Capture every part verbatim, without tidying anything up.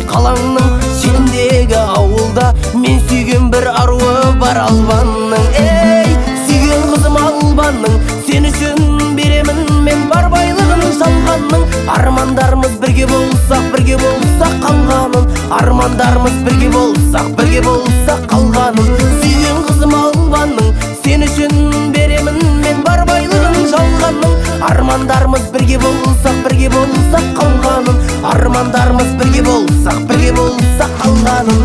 қалаңның шетіндегі ауылда мен сүйген бір аруы бар албанның. Ей, сүйген қызым албанның, сен үшін беремін мен бар байлығын жалғанның. Армандарымыз бірге болсақ, бірге болсақ қалғанын. Армандарымыз бірге болсақ, бірге болсақ қалғанын. Сүйген қызым албанның, сен үшін беремін мен бар байлығын жалғанның. Армандарымыз бірге болсақ, бірге болсақ қалғанын. Армандарымыз бірге болсақ, бірге болсақ қалғанын.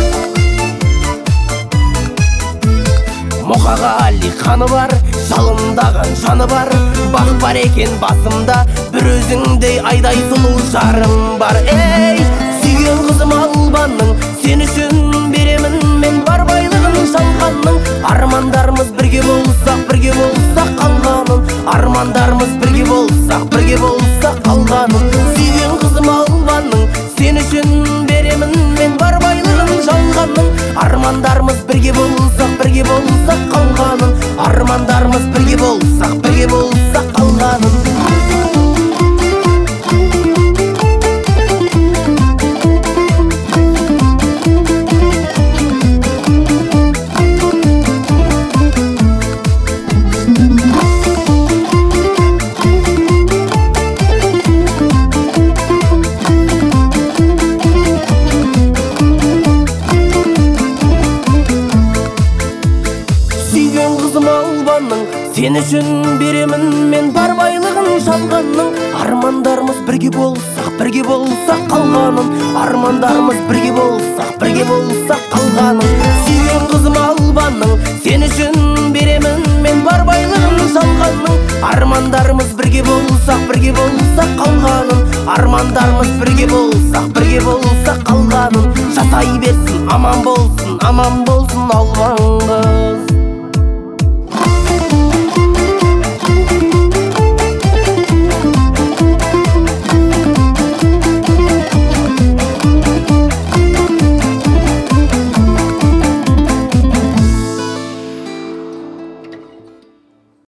Мұқағали қаны бар, жалындаған жаны бар. Бақ бар екен басымда, бір өзіңдей айдай сұлу жарым бар. Ей, сүйген қызым албанның, сен үшін беремін мен бар байлығын жалғанның. Армандарымыз бірге болсақ, бірге болсақ қалғанын. Армандарымыз бірге болсақ, бірге болсақ қалғанын. Сүйген қызым албанның, сен үшін беремін мен бар байлығын жалғанның. Армандарымыз бірге болсақ, бірге болсақ қалғанын. Армандарымыз бірге болсақ, бірге болсақ қалғанын. Сүйген қызым албанның, сен үшін беремін мен бар байлығын жалғанның. Армандарымыз бірге болсақ, бірге болсақ қалғанын. Армандарымыз бірге болсақ, бірге болсақ қалғанын. Сүйген қызым албанның, сен үшін беремін мен бар байлығын жалғанның. Армандарымыз бірге болсақ, бірге болсақ қалғанын. Армандарымыз бірге болсақ, бірге болсақ қалғанын. Жасай берсін, аман болсын, аман болсын албанға.